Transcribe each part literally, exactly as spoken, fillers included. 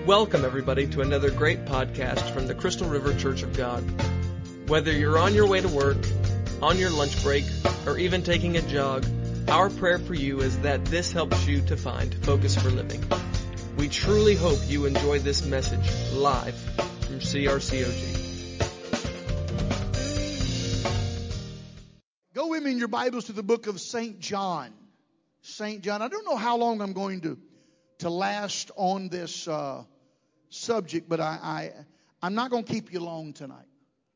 Welcome, everybody, to another great podcast from the Crystal River Church of God. Whether you're on your way to work, on your lunch break, or even taking a jog, our prayer for you is that this helps you to find focus for living. We truly hope you enjoy this message live from C R C O G. Go with me in your Bibles to the book of Saint John. Saint John. I don't know how long I'm going to, to last on this uh, subject, but I, I, I'm not going to keep you long tonight.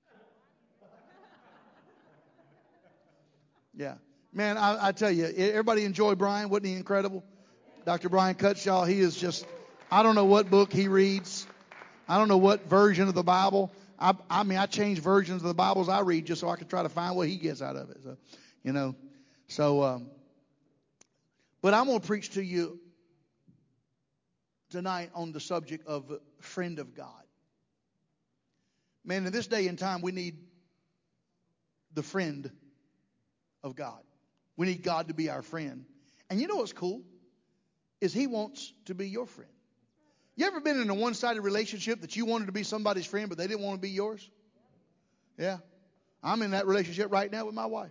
Yeah. Man, I, I tell you, everybody enjoy Brian. Wasn't he incredible? Doctor Brian Cutshaw, he is just, I don't know what book he reads. I don't know what version of the Bible. I, I mean, I change versions of the Bibles I read just so I can try to find what he gets out of it. So, you know, so, um, but I'm going to preach to you tonight on the subject of friend of God. Man, in this day and time, we need the friend of God. We need God to be our friend. And you know what's cool? Is He wants to be your friend. You ever been in a one-sided relationship that you wanted to be somebody's friend, but they didn't want to be yours? Yeah. I'm in that relationship right now with my wife.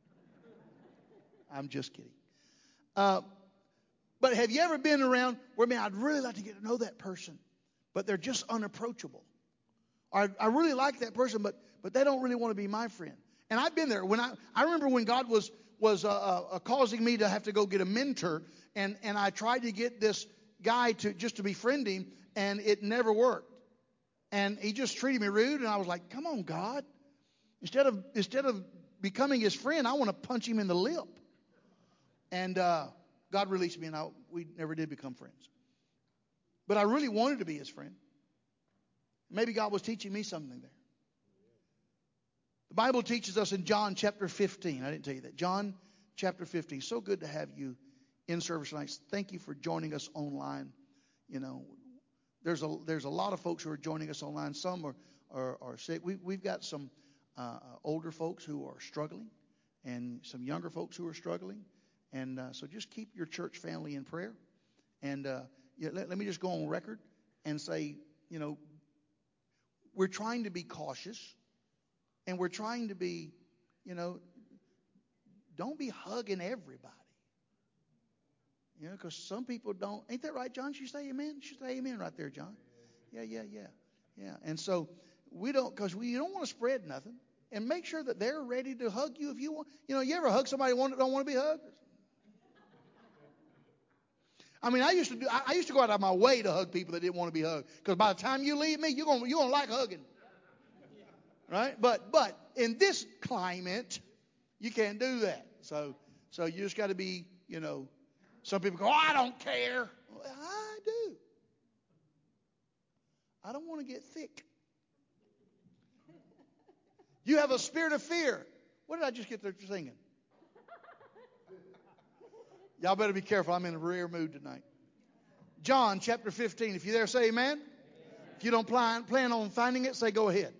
I'm just kidding. Uh, but have you ever been around where, man, I'd really like to get to know that person, but they're just unapproachable? Or I, I really like that person, but but they don't really want to be my friend. And I've been there. When I, I remember when God was was uh, uh, causing me to have to go get a mentor, and, and I tried to get this guy to just to befriend him, and it never worked. And he just treated me rude, and I was like, come on, God. Instead of instead of becoming his friend, I want to punch him in the lip. And uh, God released me, and I, we never did become friends. But I really wanted to be his friend. Maybe God was teaching me something there. The Bible teaches us in John chapter fifteen. I didn't tell you that. John chapter fifteen. So good to have you in service tonight. Thank you for joining us online. You know, there's a there's a lot of folks who are joining us online. Some are are, are sick. We, we've got some uh, older folks who are struggling, and some younger folks who are struggling. And uh, so just keep your church family in prayer. And uh, yeah, let, let me just go on record and say, you know, we're trying to be cautious, and we're trying to be, you know, don't be hugging everybody. You know, because some people don't. Ain't that right, John? Should you say amen? You should say amen right there, John. Yeah, yeah, yeah, yeah. And so we don't, because we don't want to spread nothing. And make sure that they're ready to hug you if you want. You know, you ever hug somebody that don't want to be hugged? I mean, I used to do. I, I used to go out of my way to hug people that didn't want to be hugged. Because by the time you leave me, you're gonna you're gonna like hugging, right? But but in this climate, you can't do that. So so you just got to be, you know. Some people go, oh, I don't care. Well, I do. I don't want to get thick. You have a spirit of fear. What did I just get there singing? Y'all better be careful. I'm in a rare mood tonight. John chapter fifteen. If you're there, say amen. Amen. If you don't plan, plan on finding it, say go ahead.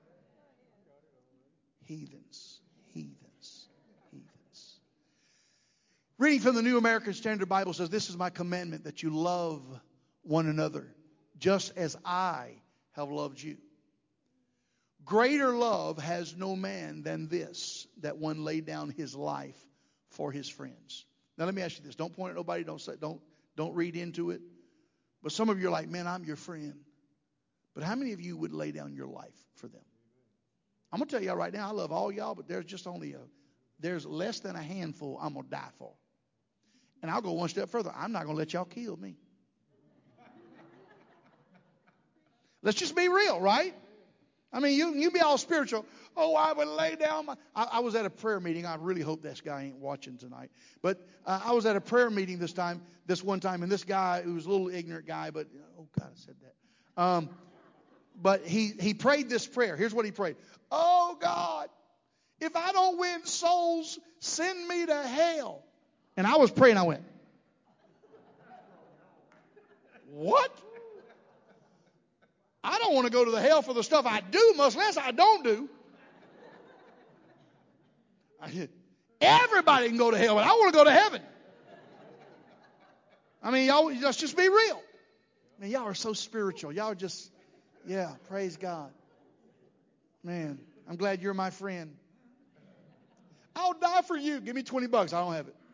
Heathens. Heathens. Heathens. Reading from the New American Standard Bible says, this is my commandment, that you love one another just as I have loved you. Greater love has no man than this, that one laid down his life for his friends. Now let me ask you this. Don't point at nobody. Don't say, don't, don't read into it. But some of you are like, man, I'm your friend. But how many of you would lay down your life for them? I'm going to tell y'all right now, I love all y'all, but there's just only a, there's less than a handful I'm going to die for. And I'll go one step further. I'm not going to let y'all kill me. Let's just be real, right? I mean, you you be all spiritual. Oh, I would lay down my... I, I was at a prayer meeting. I really hope this guy ain't watching tonight. But uh, I was at a prayer meeting this time, this one time, and this guy, who was a little ignorant guy, but, oh, God, I said that. Um, but he, he prayed this prayer. Here's what he prayed. Oh, God, if I don't win souls, send me to hell. And I was praying, I went, what? I don't want to go to the hell for the stuff I do, much less I don't do. I, everybody can go to hell, but I want to go to heaven. I mean, y'all, let's just be real. Man, y'all are so spiritual. Y'all are just, yeah, praise God. Man, I'm glad you're my friend. I'll die for you. Give me twenty bucks. I don't have it.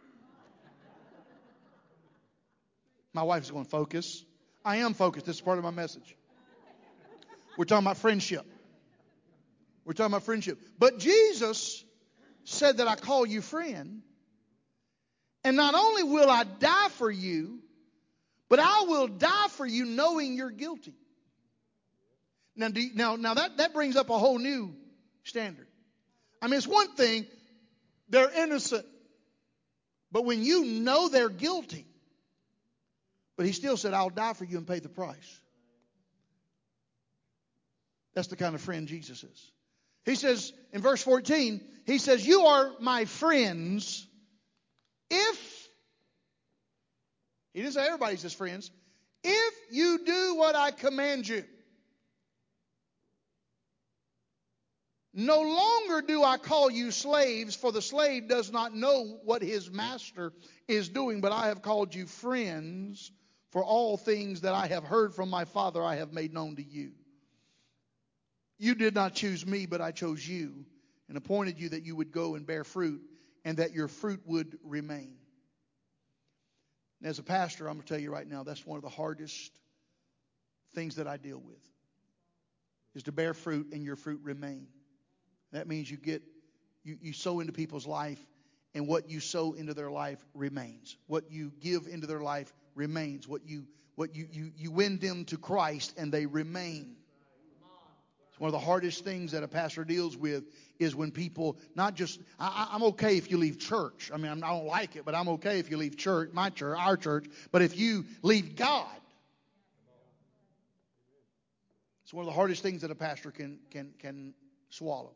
My wife's going, focus. I am focused. This is part of my message. We're talking about friendship. We're talking about friendship. But Jesus said that I call you friend. And not only will I die for you, but I will die for you knowing you're guilty. Now, do you, now, now that, that brings up a whole new standard. I mean, it's one thing, they're innocent. But when you know they're guilty, but he still said, I'll die for you and pay the price. That's the kind of friend Jesus is. He says in verse fourteen, he says, you are my friends if, he didn't say everybody's his friends, if you do what I command you. No longer do I call you slaves, for the slave does not know what his master is doing, but I have called you friends, for all things that I have heard from my Father I have made known to you. You did not choose me, but I chose you and appointed you that you would go and bear fruit and that your fruit would remain. And as a pastor, I'm going to tell you right now, that's one of the hardest things that I deal with, is to bear fruit and your fruit remain. That means you get, you, you sow into people's life, and what you sow into their life remains. What you give into their life remains. What you what you, you, you win them to Christ, and they remain. It's one of the hardest things that a pastor deals with is when people not just, I, I'm okay if you leave church. I mean, I don't like it, but I'm okay if you leave church, my church, our church. But if you leave God, it's one of the hardest things that a pastor can can can swallow.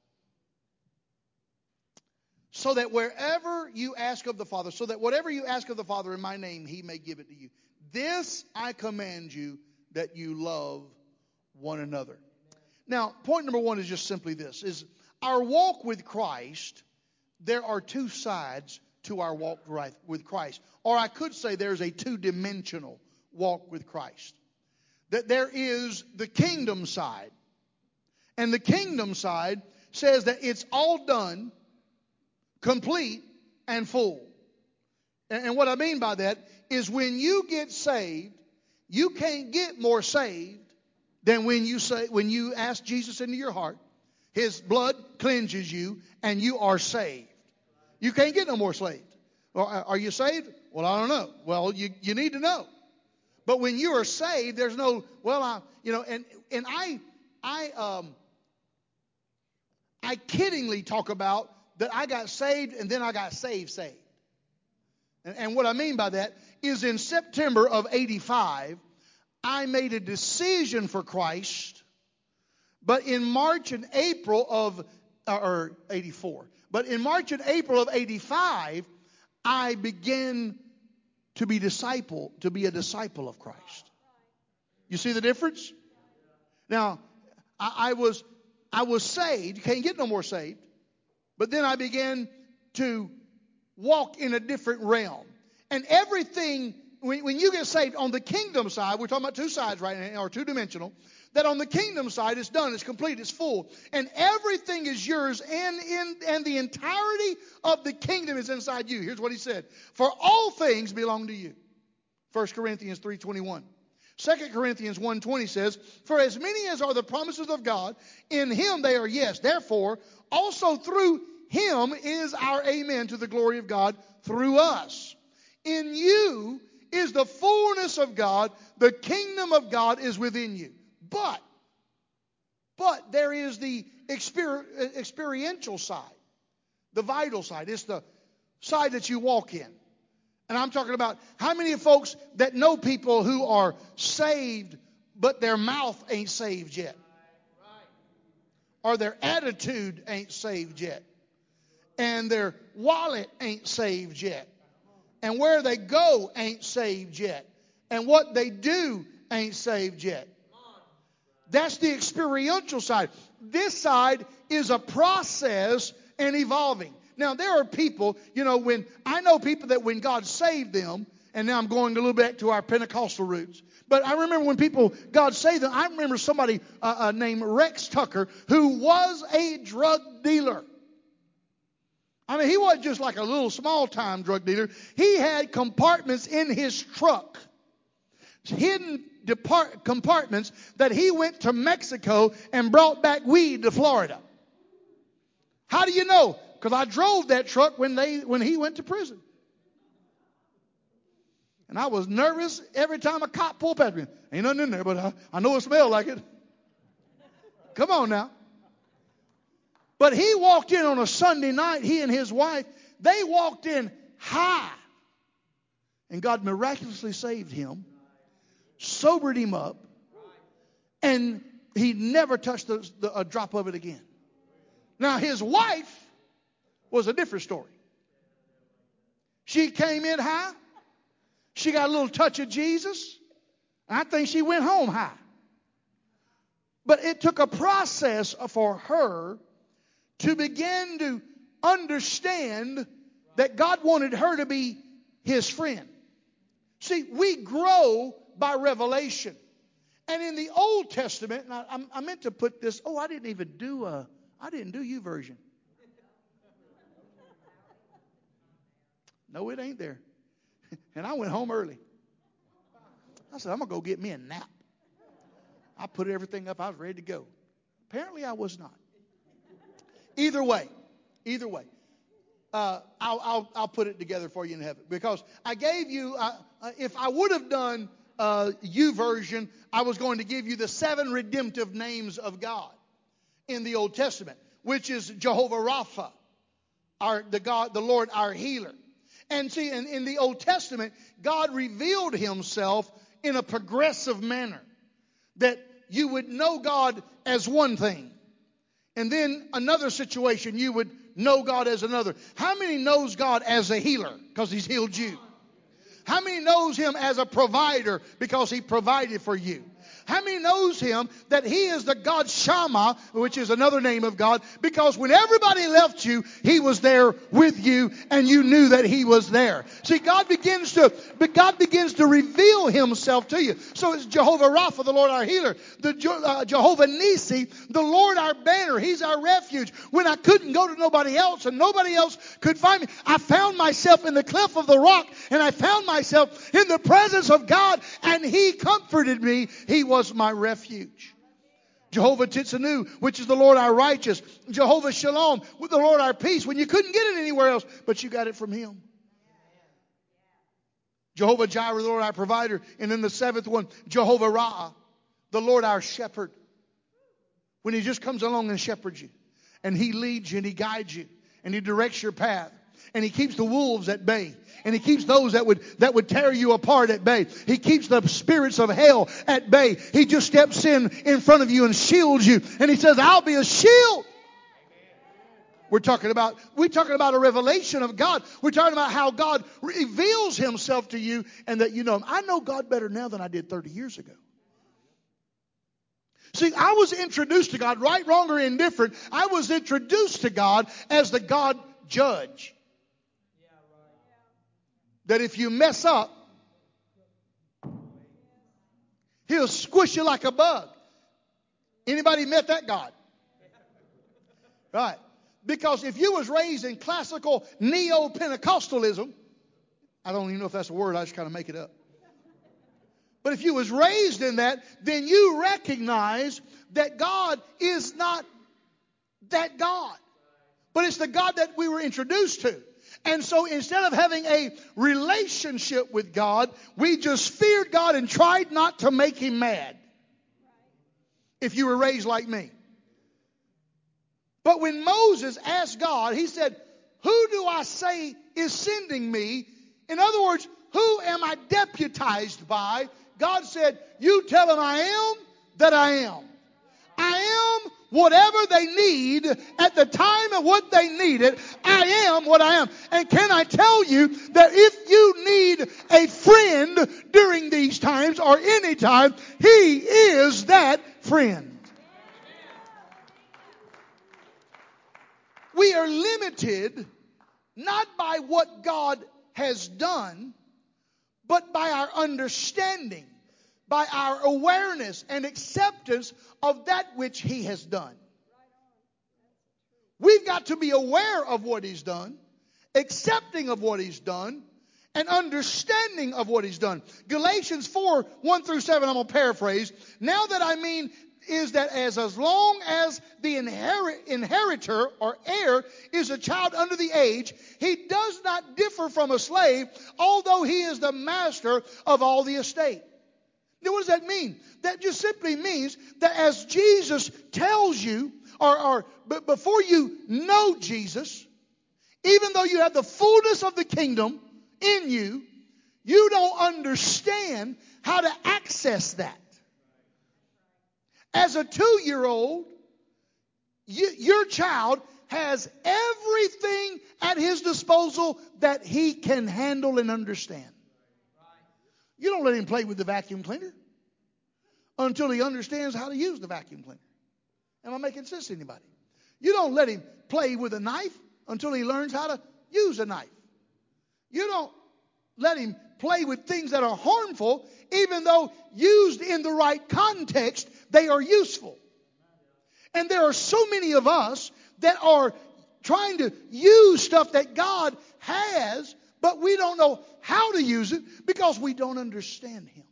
So that wherever you ask of the Father, so that whatever you ask of the Father in my name, he may give it to you. This I command you, that you love one another. Now, point number one is just simply this, is our walk with Christ, there are two sides to our walk with Christ. Or I could say there's a two-dimensional walk with Christ. That there is the kingdom side. And the kingdom side says that it's all done, complete, and full. And what I mean by that is when you get saved, you can't get more saved than when you say when you ask Jesus into your heart. His blood cleanses you, and you are saved. You can't get no more saved. Well, are you saved? Well, I don't know. Well, you, you need to know. But when you are saved, there's no, well, I, you know, and and I I um I kiddingly talk about that I got saved and then I got saved saved. And, and what I mean by that is in September of eighty-five, I made a decision for Christ. But in March and April of, or eighty-four, but in March and April of eighty-five, I began to be disciple, to be a disciple of Christ. You see the difference? Now, I, I was, I was saved. You can't get no more saved. But then I began to walk in a different realm. And everything, when, when you get saved on the kingdom side, we're talking about two sides right now, or two-dimensional, that on the kingdom side it's done, it's complete, it's full. And everything is yours, and, in, and the entirety of the kingdom is inside you. Here's what he said. For all things belong to you. First Corinthians three twenty-one. Second Corinthians one twenty says, for as many as are the promises of God, in him they are yes. Therefore, also through him is our amen to the glory of God through us. In you is the fullness of God. The kingdom of God is within you. But, but there is the exper- experiential side, the vital side. It's the side that you walk in. And I'm talking about how many of folks that know people who are saved, but their mouth ain't saved yet. Or their attitude ain't saved yet. And their wallet ain't saved yet. And where they go ain't saved yet. And what they do ain't saved yet. That's the experiential side. This side is a process and evolving. Now, there are people, you know, when I know people that when God saved them, And now I'm going a little back to our Pentecostal roots. But I remember when people, God saved them, I remember somebody uh, uh, named Rex Tucker who was a drug dealer. I mean, he wasn't just like a little small-time drug dealer. He had compartments in his truck, hidden depart- compartments that he went to Mexico and brought back weed to Florida. How do you know? Because I drove that truck when they when he went to prison. And I was nervous every time a cop pulled past me. Ain't nothing in there, but I, I know it smelled like it. Come on now. But he walked in on a Sunday night, he and his wife, they walked in high. And God miraculously saved him, sobered him up, and he never touched the, the, a drop of it again. Now, his wife was a different story. She came in high. She got a little touch of Jesus. And I think she went home high. But it took a process for her to begin to understand that God wanted her to be his friend. See, we grow by revelation. And in the Old Testament, and I, I meant to put this, oh, I didn't even do a, I didn't do YouVersion. No, it ain't there. And I went home early. I said, I'm going to go get me a nap. I put everything up. I was ready to go. Apparently, I was not. Either way, either way, uh, I'll, I'll, I'll put it together for you in heaven. Because I gave you, uh, uh, if I would have done uh, YouVersion, I was going to give you the seven redemptive names of God in the Old Testament, which is Jehovah Rapha, our, the God, the Lord, our healer. And see, in, in the Old Testament, God revealed himself in a progressive manner, that you would know God as one thing. And then another situation, you would know God as another. How many knows God as a healer? Because he's healed you. How many knows him as a provider? Because he provided for you. How many knows him that he is the God Shammah, which is another name of God, because when everybody left you, he was there with you and you knew that he was there. See, God begins to, but God begins to reveal himself to you. So it's Jehovah Rapha, the Lord our healer, the uh, Jehovah Nisi, the Lord our banner. He's our refuge. When I couldn't go to nobody else and nobody else could find me, I found myself in the cleft of the rock, and I found myself in the presence of God, and he comforted me. He was was my refuge. Jehovah Tsidkenu, which is the Lord our righteous. Jehovah Shalom, with the Lord our peace, when you couldn't get it anywhere else, but you got it from him. Jehovah Jireh, the Lord our provider. And then the seventh one, Jehovah Ra'ah, the Lord our shepherd. When he just comes along and shepherds you, and he leads you and he guides you, and he directs your path, and he keeps the wolves at bay. And he keeps those that would that would tear you apart at bay. He keeps the spirits of hell at bay. He just steps in in front of you and shields you. And he says, I'll be a shield. We're talking about we're talking about a revelation of God. We're talking about how God reveals himself to you and that you know him. I know God better now than I did thirty years ago. See, I was introduced to God, right, wrong, or indifferent. I was introduced to God as the God judge. That if you mess up, he'll squish you like a bug. Anybody met that God? Right. Because if you was raised in classical neo-Pentecostalism, I don't even know if that's a word, I just kind of make it up. But if you was raised in that, then you recognize that God is not that God. But it's the God that we were introduced to. And so instead of having a relationship with God, we just feared God and tried not to make him mad. If you were raised like me. But when Moses asked God, he said, who do I say is sending me? In other words, who am I deputized by? God said, you tell them I am that I am. I am whatever they need at the time of what they need it. I am what I am. And can I tell you that if you need a friend during these times or any time, he is that friend. We are limited not by what God has done, but by our understanding, by our awareness and acceptance of that which He has done. We've got to be aware of what He's done, accepting of what He's done, and understanding of what He's done. Galatians four, one through seven, I'm going to paraphrase. Now that I mean is that as, as long as the inherit, inheritor or heir is a child under the age, he does not differ from a slave, although he is the master of all the estate. Now, what does that mean? That just simply means that as Jesus tells you, or, or but before you know Jesus, even though you have the fullness of the kingdom in you, you don't understand how to access that. As a two-year-old, you, your child has everything at his disposal that he can handle and understand. You don't let him play with the vacuum cleaner until he understands how to use the vacuum cleaner. Am I making sense to anybody? You don't let him play with a knife until he learns how to use a knife. You don't let him play with things that are harmful, even though used in the right context, they are useful. And there are so many of us that are trying to use stuff that God has, but we don't know how to use it because we don't understand Him.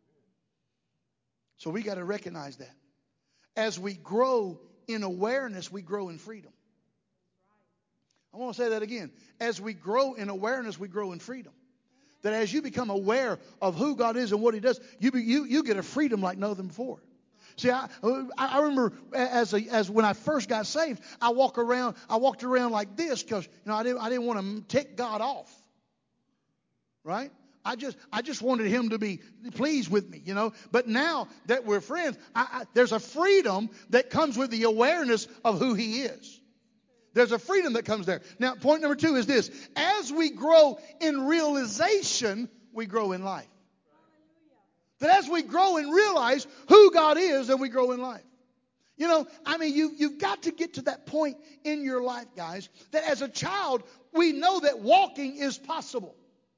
So we got to recognize that. As we grow in awareness, we grow in freedom. I want to say that again. As we grow in awareness, we grow in freedom. That as you become aware of who God is and what He does, you be, you you get a freedom like no other before. See, I I remember as a, as when I first got saved, I walk around I walked around like this because you know I didn't I didn't want to tick God off. Right? I just I just wanted Him to be pleased with me, you know. But now that we're friends, I, I, there's a freedom that comes with the awareness of who He is. There's a freedom that comes there. Now, point number two is this. As we grow in realization, we grow in life. That as we grow and realize who God is, then we grow in life. You know, I mean, you, you've got to get to that point in your life, guys, that as a child, we know that walking is possible.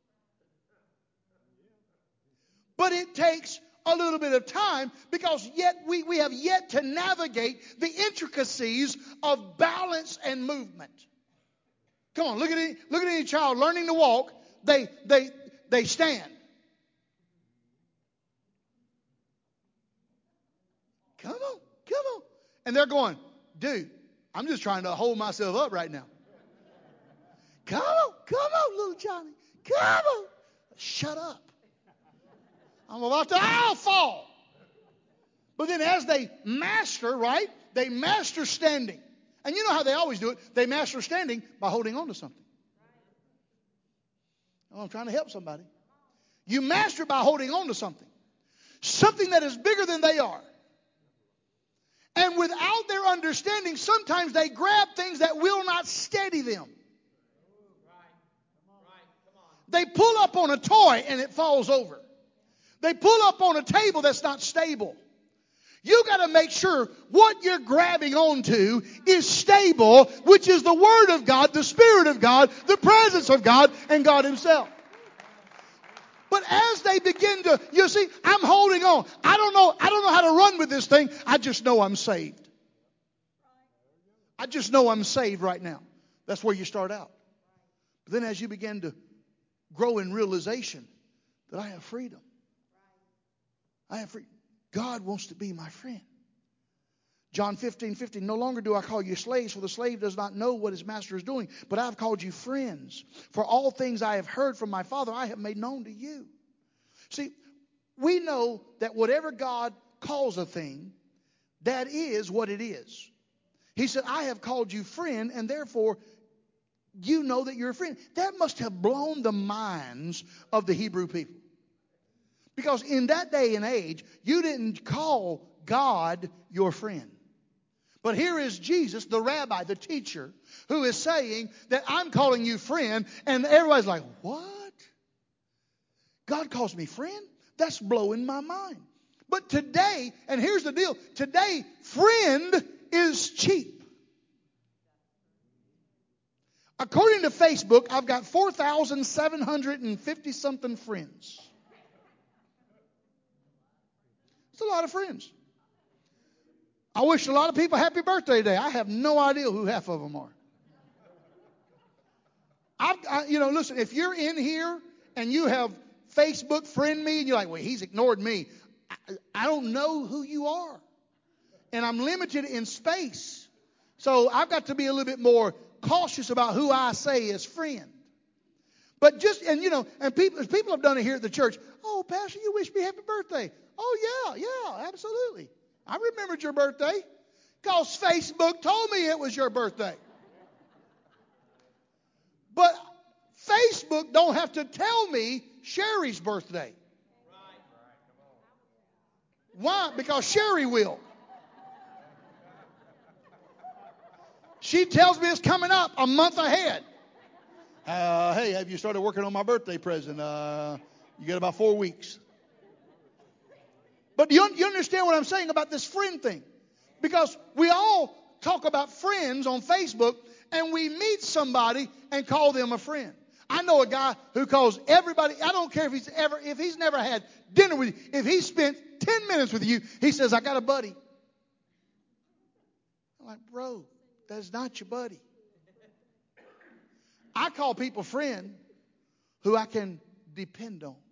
But it takes a little bit of time because yet we, we have yet to navigate the intricacies of balance and movement. Come on, look at any, look at any child learning to walk. They they they stand. Come on, come on. And they're going, dude, I'm just trying to hold myself up right now. Come on, come on, little Johnny. Come on. Shut up. I'm about to, I'll fall. But then as they master, right, they master standing. And you know how they always do it. They master standing by holding on to something. Oh, I'm trying to help somebody. You master by holding on to something. Something that is bigger than they are. And without their understanding, sometimes they grab things that will not steady them. They pull up on a toy and it falls over. They pull up on a table that's not stable. You got to make sure what you're grabbing onto is stable, which is the Word of God, the Spirit of God, the presence of God, and God Himself. But as they begin to, you see, I'm holding on. I don't know, I don't know how to run with this thing. I just know I'm saved. I just know I'm saved right now. That's where you start out. But then as you begin to grow in realization that I have freedom. I have free. God wants to be my friend. John fifteen fifteen. No longer do I call you slaves, for the slave does not know what his master is doing. But I have called you friends. For all things I have heard from my Father, I have made known to you. See, we know that whatever God calls a thing, that is what it is. He said, I have called you friend, and therefore you know that you're a friend. That must have blown the minds of the Hebrew people. Because in that day and age, you didn't call God your friend. But here is Jesus, the rabbi, the teacher, who is saying that I'm calling you friend. And everybody's like, what? God calls me friend? That's blowing my mind. But today, and here's the deal. Today, friend is cheap. According to Facebook, I've got four thousand seven hundred fifty something friends. It's a lot of friends. I wish a lot of people happy birthday today. I have no idea who half of them are. I, I, you know, listen, if you're in here and you have Facebook friend me and you're like, well, he's ignored me. I, I don't know who you are. And I'm limited in space. So I've got to be a little bit more cautious about who I say is friend. But just, and you know, and people, people have done it here at the church. Oh, Pastor, you wish me happy birthday. Oh, yeah, yeah, absolutely. I remembered your birthday because Facebook told me it was your birthday. But Facebook don't have to tell me Sherry's birthday. Why? Because Sherry will. She tells me it's coming up a month ahead. Uh, hey, have you started working on my birthday present? Uh, you got about four weeks. But you, you understand what I'm saying about this friend thing? Because we all talk about friends on Facebook, and we meet somebody and call them a friend. I know a guy who calls everybody. I don't care if he's ever, if he's never had dinner with you. If he spent ten minutes with you, he says, I got a buddy. I'm like, bro, that's not your buddy. I call people friend who I can depend on.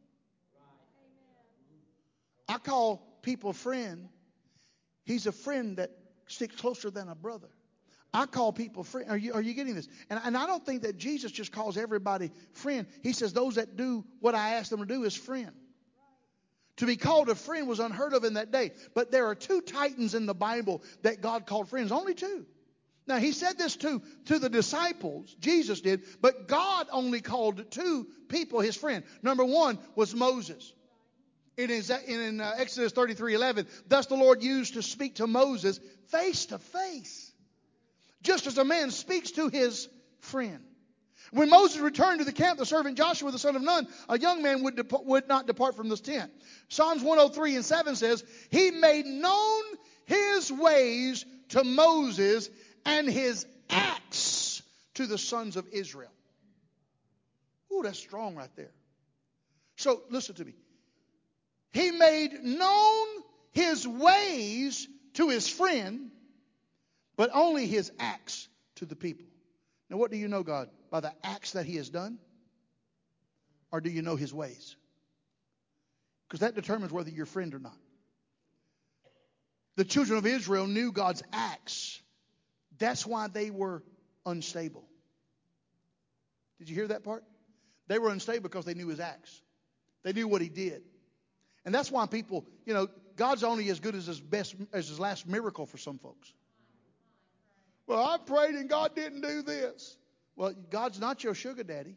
I call people friend. He's a friend that sticks closer than a brother. I call people friend. Are you, are you getting this? And, and I don't think that Jesus just calls everybody friend. He says those that do what I ask them to do is friend. To be called a friend was unheard of in that day. But there are two titans in the Bible that God called friends. Only two. Now, he said this to, to the disciples. Jesus did. But God only called two people his friend. Number one was Moses. It is in uh, Exodus thirty-three eleven. Thus the Lord used to speak to Moses face to face, just as a man speaks to his friend. When Moses returned to the camp, the servant Joshua, the son of Nun, a young man, would, dep- would not depart from this tent. Psalms one oh three and seven says, he made known his ways to Moses and his acts to the sons of Israel. Ooh, that's strong right there. So listen to me. He made known his ways to his friend, but only his acts to the people. Now, what do you know, God? By the acts that he has done? Or do you know his ways? Because that determines whether you're a friend or not. The children of Israel knew God's acts. That's why they were unstable. Did you hear that part? They were unstable because they knew his acts. They knew what he did. And that's why people, you know, God's only as good as his best, as his last miracle for some folks. Well, I prayed and God didn't do this. Well, God's not your sugar daddy.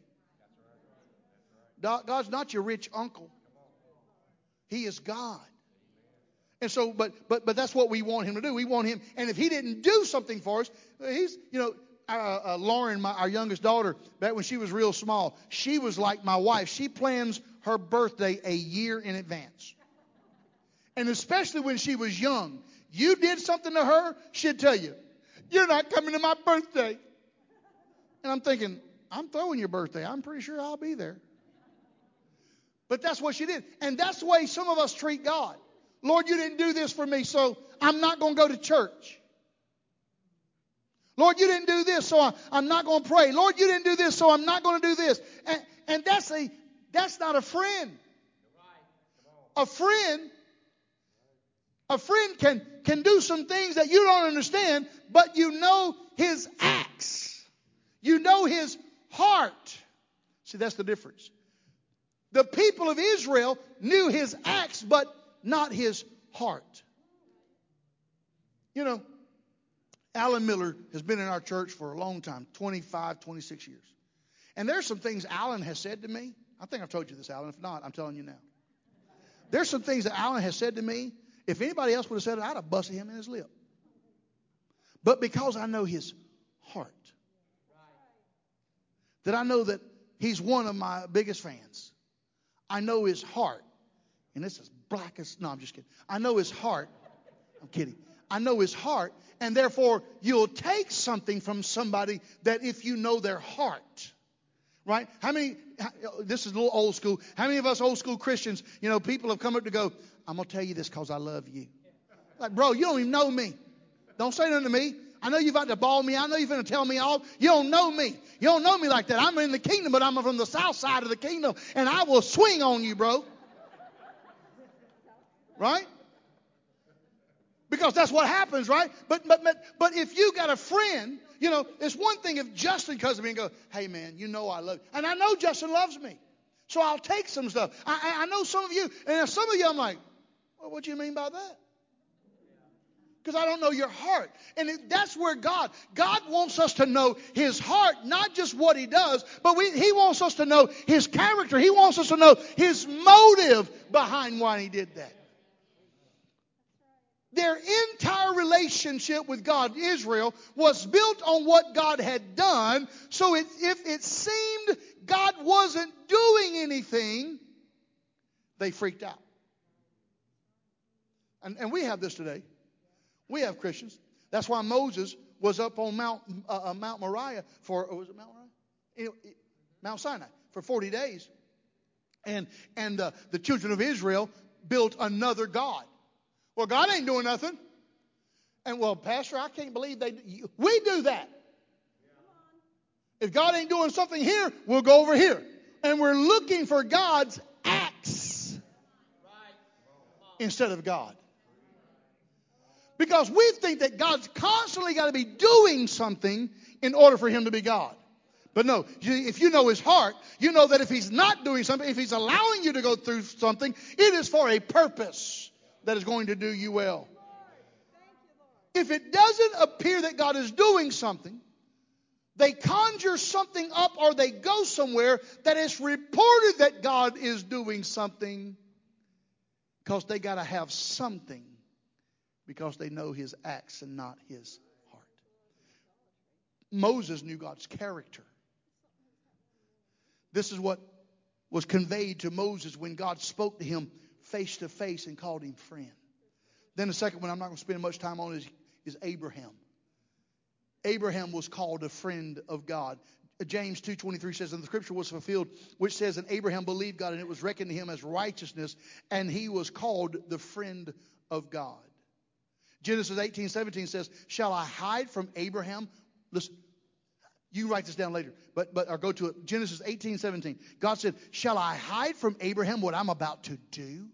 God's not your rich uncle. He is God. And so, but but but that's what we want him to do. We want him, and if he didn't do something for us, he's, you know, uh, uh, Lauren, my, our youngest daughter, back when she was real small, she was like my wife. She plans her birthday a year in advance. And especially when she was young, you did something to her, she'd tell you, you're not coming to my birthday. And I'm thinking, I'm throwing your birthday. I'm pretty sure I'll be there. But that's what she did. And that's the way some of us treat God. Lord, you didn't do this for me, so I'm not going to go to church. Lord, you didn't do this, so I, I'm not going to pray. Lord, you didn't do this, so I'm not going to do this. And, and that's a that's not a friend. A friend, a friend can, can do some things that you don't understand, but you know his acts. You know his heart. See, that's the difference. The people of Israel knew his acts, but not his heart. You know, Alan Miller has been in our church for a long time, twenty-five, twenty-six years. And there's some things Alan has said to me. I think I've told you this, Alan. If not, I'm telling you now. There's some things that Alan has said to me. If anybody else would have said it, I'd have busted him in his lip. But because I know his heart, that I know that he's one of my biggest fans. I know his heart. And this is black as... No, I'm just kidding. I know his heart. I'm kidding. I know his heart. And therefore, you'll take something from somebody that if you know their heart. Right? How many... This is a little old school. How many of us old school Christians, you know, people have come up to go, I'm going to tell you this because I love you. Like, bro, you don't even know me. Don't say nothing to me. I know you've got to ball me. I know you're going to tell me all. You don't know me. You don't know me like that. I'm in the kingdom, but I'm from the south side of the kingdom, and I will swing on you, bro. Right? Because that's what happens, right? But but but but if you got a friend, you know, it's one thing if Justin comes to me and goes, hey, man, you know I love you. And I know Justin loves me. So I'll take some stuff. I, I, I know some of you, and some of you I'm like, well, what do you mean by that? Because I don't know your heart. And it, that's where God, God wants us to know His heart, not just what He does, but we, He wants us to know His character. He wants us to know His motive behind why He did that. Their entire relationship with God, Israel, was built on what God had done. So it, if it seemed God wasn't doing anything, they freaked out. And, and we have this today. We have Christians. That's why Moses was up on Mount uh, Mount Moriah for, was it Mount Moriah? Mount Sinai for forty days. And, and uh, the children of Israel built another god. Well, God ain't doing nothing. And, well, Pastor, I can't believe they... We do that. If God ain't doing something here, we'll go over here. And we're looking for God's acts instead of God. Because we think that God's constantly got to be doing something in order for Him to be God. But no, if you know His heart, you know that if He's not doing something, if He's allowing you to go through something, it is for a purpose that is going to do you well. If it doesn't appear that God is doing something, they conjure something up or they go somewhere that it's reported that God is doing something because they got to have something because they know His acts and not His heart. Moses knew God's character. This is what was conveyed to Moses when God spoke to him face to face and called him friend. Then the second one I'm not going to spend much time on is, is Abraham. Abraham was called a friend of God. James two twenty-three says, and the scripture was fulfilled, which says, and Abraham believed God, and it was reckoned to him as righteousness, and he was called the friend of God. Genesis eighteen seventeen says, shall I hide from Abraham? Listen, you write this down later, but but or go to it. Genesis eighteen seventeen. God said, shall I hide from Abraham what I'm about to do?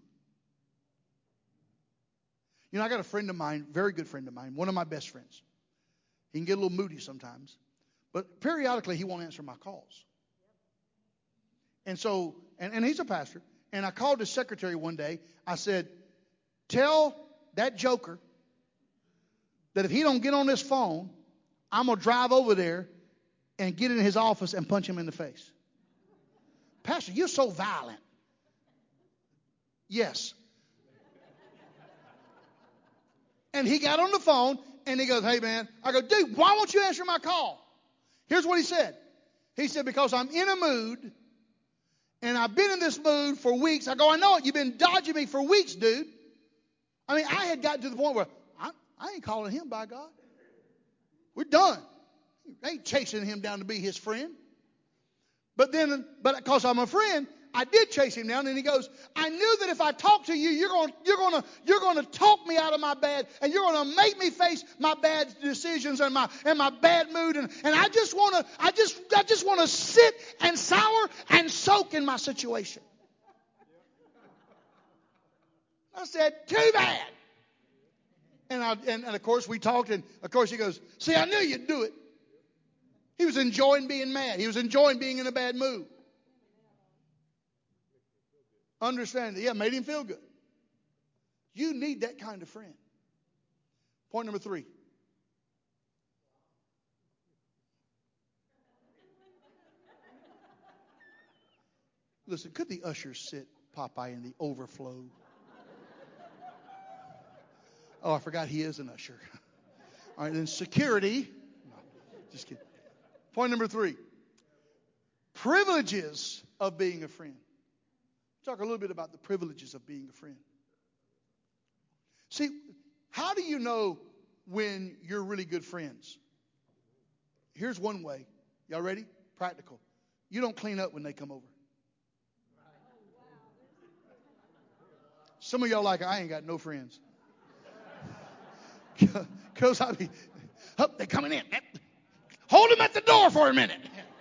You know, I got a friend of mine, very good friend of mine, one of my best friends. He can get a little moody sometimes, but periodically he won't answer my calls. And so, and, and he's a pastor, and I called his secretary one day. I said, tell that joker that if he don't get on this phone, I'm going to drive over there and get in his office and punch him in the face. Pastor, you're so violent. Yes. And he got on the phone and he goes, hey, man. I go, dude, why won't you answer my call? Here's what he said. He said, because I'm in a mood and I've been in this mood for weeks. I go, I know it. You've been dodging me for weeks, dude. I mean, I had gotten to the point where I, I ain't calling him, by God. We're done. I ain't chasing him down to be his friend. But then, but because I'm a friend, I did chase him down, and he goes, I knew that if I talk to you, you're going, you're going to, you're going to talk me out of my bad, and you're going to make me face my bad decisions and my and my bad mood, and, and I just want to, I just, I just want to sit and sour and soak in my situation. I said, too bad. And, I, and, and of course we talked, and of course he goes, see, I knew you'd do it. He was enjoying being mad. He was enjoying being in a bad mood. Understand that. Yeah, made him feel good. You need that kind of friend. Point number three. Listen, could the ushers sit Popeye in the overflow? Oh, I forgot he is an usher. All right, then security. No, just kidding. Point number three. Privileges of being a friend. Talk a little bit about the privileges of being a friend. See, how do you know when you're really good friends? Here's one way. Y'all ready? Practical. You don't clean up when they come over. Some of y'all like, I ain't got no friends. Because I be, oh, they're coming in. Hold them at the door for a minute.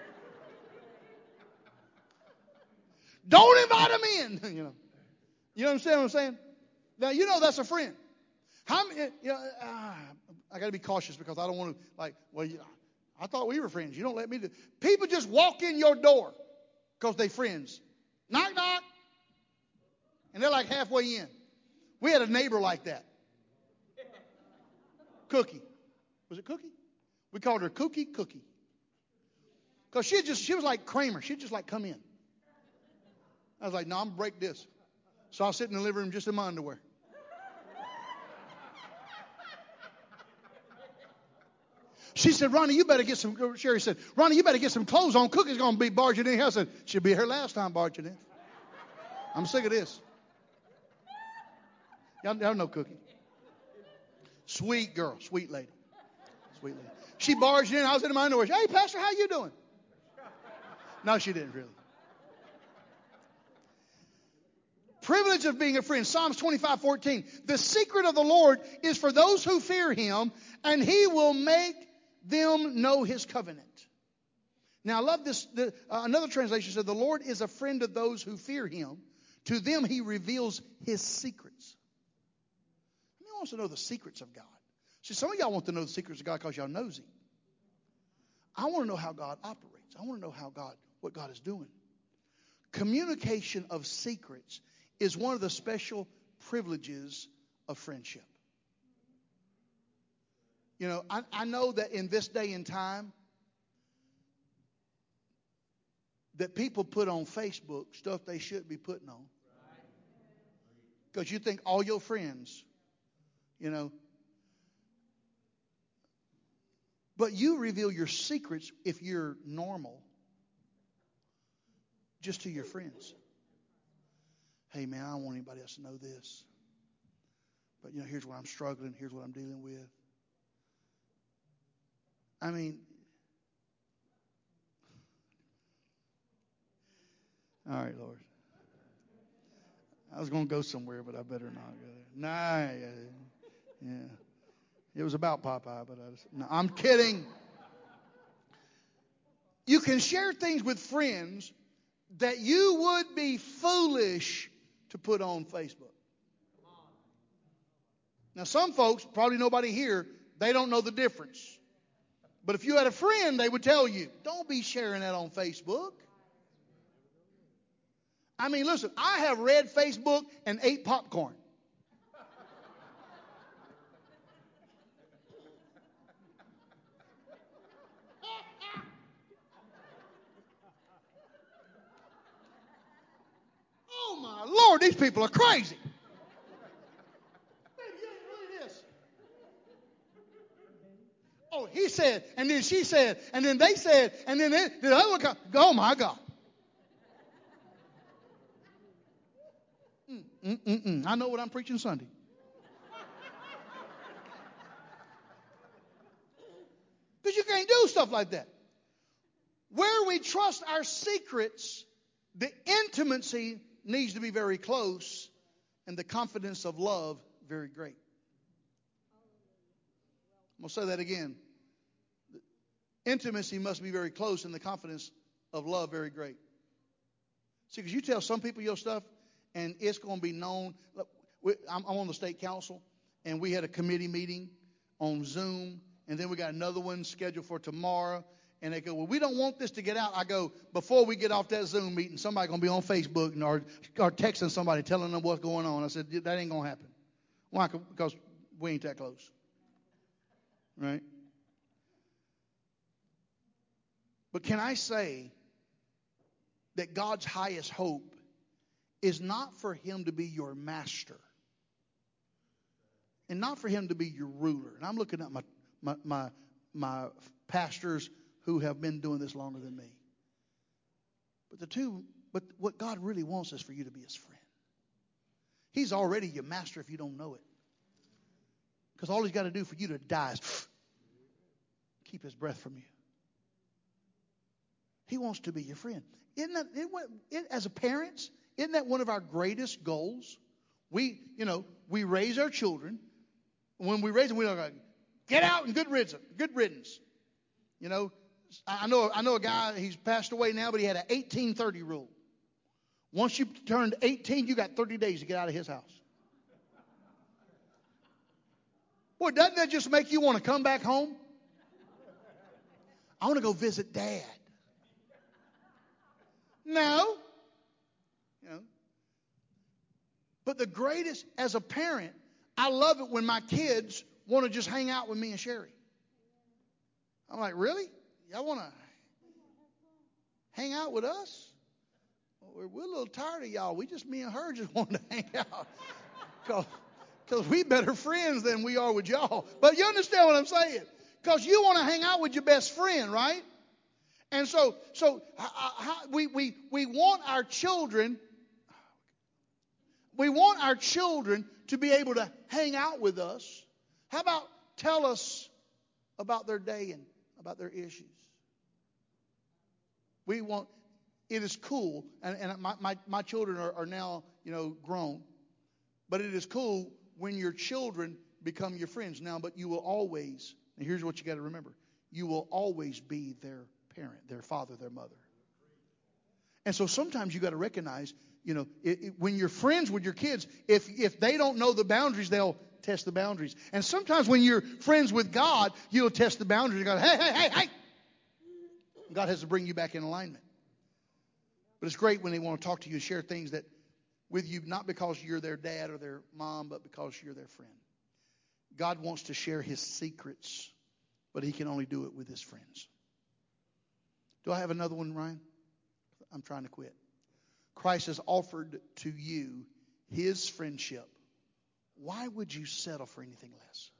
Don't invite them in. You know, you understand what I'm saying? Now, you know that's a friend. How many, you know, uh, I got to be cautious because I don't want to, like, well, you, I thought we were friends. You don't let me do. People just walk in your door because they friends. Knock, knock. And they're like halfway in. We had a neighbor like that. Cookie. Was it Cookie? We called her Cookie Cookie. Because she just she was like Kramer. She'd just like come in. I was like, no, I'm going to break this. So I'll sit in the living room just in my underwear. She said, Ronnie, you better get some, Sherry said, Ronnie, you better get some clothes on. Cookie's going to be barging in here. I said, she'll be here last time barging in. I'm sick of this. Y'all, y'all know Cookie. Sweet girl, sweet lady. Sweet lady. She barged in. I was in my underwear. Hey, Pastor, how you doing? No, she didn't really. Privilege of being a friend. Psalms twenty-five fourteen. The secret of the Lord is for those who fear him, and he will make them know his covenant. Now, I love this. The, uh, another translation said, the Lord is a friend of those who fear him. To them, he reveals his secrets. Who wants to know the secrets of God? See, some of y'all want to know the secrets of God because y'all nosy. I want to know how God operates. I want to know how God, what God is doing. Communication of secrets is one of the special privileges of friendship. You know, I, I know that in this day and time, that people put on Facebook stuff they shouldn't be putting on. Because you think all your friends, you know. But you reveal your secrets if you're normal, just to your friends. Hey, man, I don't want anybody else to know this. But, you know, here's what I'm struggling. Here's what I'm dealing with. I mean, all right, Lord. I was going to go somewhere, but I better not go there. Nah, yeah, yeah. It was about Popeye, but I just, no, I'm kidding. You can share things with friends that you would be foolish to put on Facebook. Now, some folks, probably nobody here, they don't know the difference. But if you had a friend, they would tell you, don't be sharing that on Facebook. I mean, listen, I have read Facebook and ate popcorn. Oh, my Lord, these people are crazy. Oh, he said, and then she said, and then they said, and then they, the other one, oh my God. Mm, mm, mm, mm. I know what I'm preaching Sunday. Because you can't do stuff like that. Where we trust our secrets, the intimacy needs to be very close, and the confidence of love very great. I'm going to say that again. Intimacy must be very close and the confidence of love very great. See, because you tell some people your stuff and it's going to be known. Look, I'm on the state council and we had a committee meeting on Zoom and then we got another one scheduled for tomorrow. And they go, well, we don't want this to get out. I go, before we get off that Zoom meeting, somebody's going to be on Facebook and or, or texting somebody telling them what's going on. I said, that ain't going to happen. Why? Because we ain't that close. Right? But can I say that God's highest hope is not for him to be your master and not for him to be your ruler. And I'm looking at my my my, my pastors who have been doing this longer than me. But the two, but what God really wants is for you to be his friend. He's already your master if you don't know it. Because all he's got to do for you to die is keep his breath from you. He wants to be your friend. Isn't that, it, it, as a parents, isn't that one of our greatest goals? We, you know, we raise our children. When we raise them, we don't go, get out and good riddance. Good riddance. You know, I know, I know a guy, he's passed away now, but he had an eighteen thirty rule. Once you turned eighteen, you got thirty days to get out of his house. Boy, doesn't that just make you want to come back home? I want to go visit Dad. No. You know. But the greatest, as a parent, I love it when my kids want to just hang out with me and Sherry. I'm like, really? Y'all want to hang out with us? Well, we're, we're a little tired of y'all. We just, me and her just want to hang out. Because we better friends than we are with y'all. But you understand what I'm saying? Because you want to hang out with your best friend, right? And so, so uh, we, we, we want our children, we want our children to be able to hang out with us. How about tell us about their day and about their issues? We want, it is cool, and, and my, my, my children are, are now, you know, grown, but it is cool when your children become your friends now, but you will always, and here's what you got to remember, you will always be their parent, their father, their mother. And so sometimes you got to recognize, you know, it, it, when you're friends with your kids, if if they don't know the boundaries, they'll test the boundaries. And sometimes when you're friends with God, you'll test the boundaries and go, hey, hey, hey, hey. God has to bring you back in alignment. But it's great when they want to talk to you and share things that with you, not because you're their dad or their mom, but because you're their friend. God wants to share his secrets, but he can only do it with his friends. Do I have another one, Ryan? I'm trying to quit. Christ has offered to you his friendship. Why would you settle for anything less?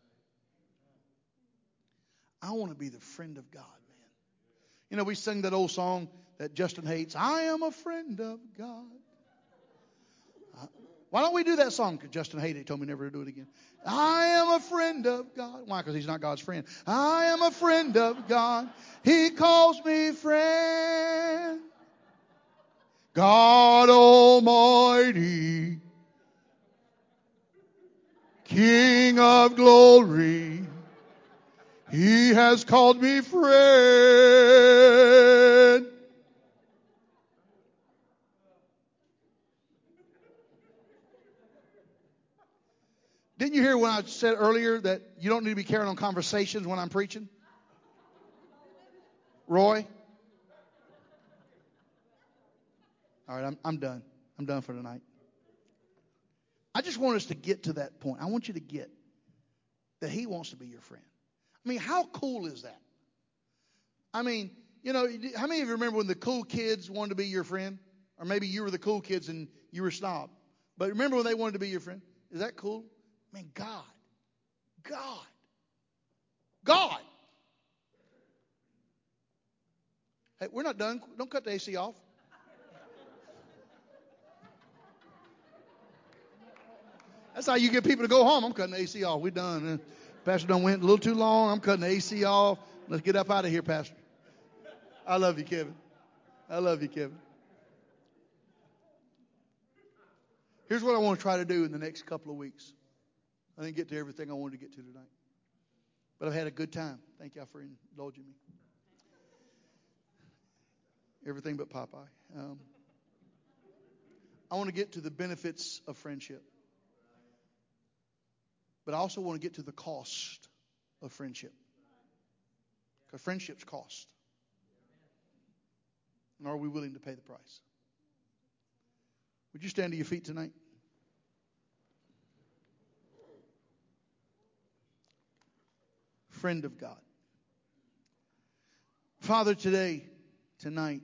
I want to be the friend of God, man. You know, we sing that old song that Justin hates. I am a friend of God. Uh, why don't we do that song? Because Justin hated it. He told me never to do it again. I am a friend of God. Why? Because he's not God's friend. I am a friend of God. He calls me friend. God Almighty, King of glory, he has called me friend. Didn't you hear when I said earlier that you don't need to be carrying on conversations when I'm preaching? Roy? All right, I'm, I'm done. I'm done for tonight. I just want us to get to that point. I want you to get that he wants to be your friend. I mean, how cool is that? I mean, you know, how many of you remember when the cool kids wanted to be your friend? Or maybe you were the cool kids and you were snob. But remember when they wanted to be your friend? Is that cool? I mean, God. God. God. Hey, we're not done. Don't cut the A C off. That's how you get people to go home. I'm cutting the A C off. We're done. Pastor done went a little too long. I'm cutting the A C off. Let's get up out of here, Pastor. I love you, Kevin. I love you, Kevin. Here's what I want to try to do in the next couple of weeks. I didn't get to everything I wanted to get to tonight. But I've had a good time. Thank y'all for indulging me. Everything but Popeye. Um, I want to get to the benefits of friendship. But I also want to get to the cost of friendship. Because friendships cost. And are we willing to pay the price? Would you stand to your feet tonight? Friend of God. Father, today, tonight,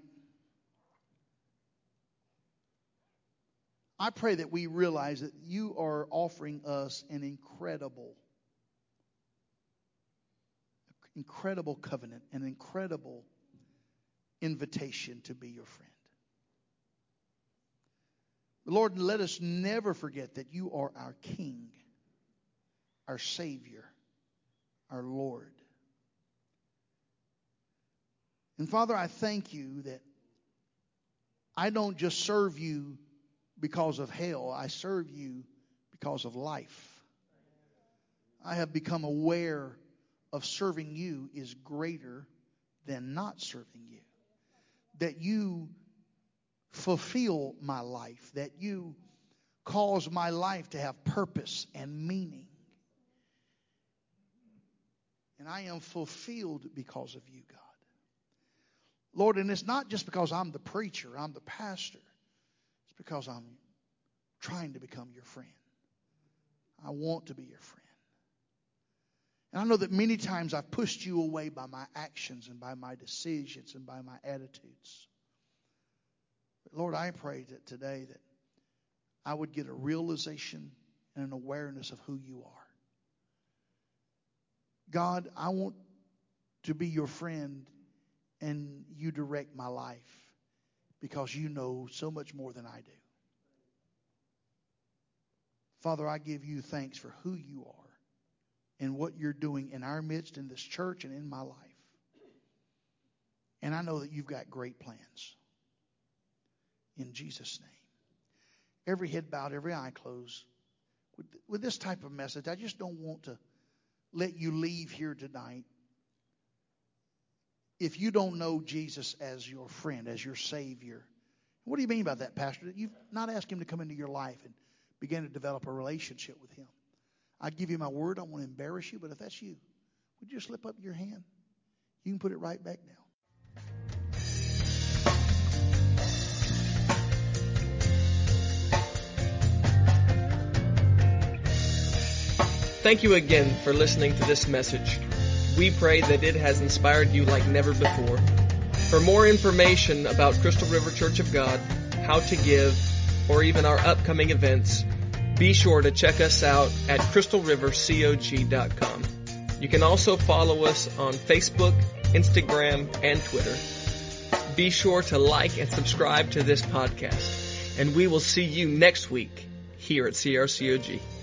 I pray that we realize that you are offering us an incredible, incredible covenant, an incredible invitation to be your friend. Lord, let us never forget that you are our King, our Savior, our Lord. And Father, I thank you that I don't just serve you because of hell. I serve you because of life. I have become aware of serving you is greater than not serving you. That you fulfill my life. That you cause my life to have purpose and meaning. And I am fulfilled because of you, God. Lord, and it's not just because I'm the preacher, I'm the pastor. It's because I'm trying to become your friend. I want to be your friend. And I know that many times I've pushed you away by my actions and by my decisions and by my attitudes. But Lord, I pray that today that I would get a realization and an awareness of who you are. God, I want to be your friend and you direct my life because you know so much more than I do. Father, I give you thanks for who you are and what you're doing in our midst, in this church, and in my life. And I know that you've got great plans. In Jesus' name. Every head bowed, every eye closed. With, with this type of message, I just don't want to let you leave here tonight if you don't know Jesus as your friend, as your Savior. What do you mean by that, Pastor? You've not asked him to come into your life and begin to develop a relationship with him. I give you my word, I won't embarrass you, but if that's you, would you slip up your hand? You can put it right back down. Thank you again for listening to this message. We pray that it has inspired you like never before. For more information about Crystal River Church of God, how to give, or even our upcoming events, be sure to check us out at crystal river cog dot com. You can also follow us on Facebook, Instagram, and Twitter. Be sure to like and subscribe to this podcast, and we will see you next week here at C R C O G.